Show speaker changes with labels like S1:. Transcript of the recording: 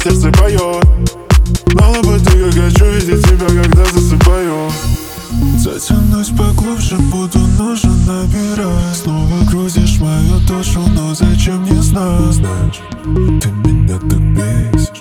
S1: сердце поет. Знала бы ты, как хочу видеть тебя, когда засыпаю.
S2: Затянусь поглубже, буду нужен, набирай. Снова грузишь мою душу, но зачем, не знаю. Знаешь, ты меня так бесишь.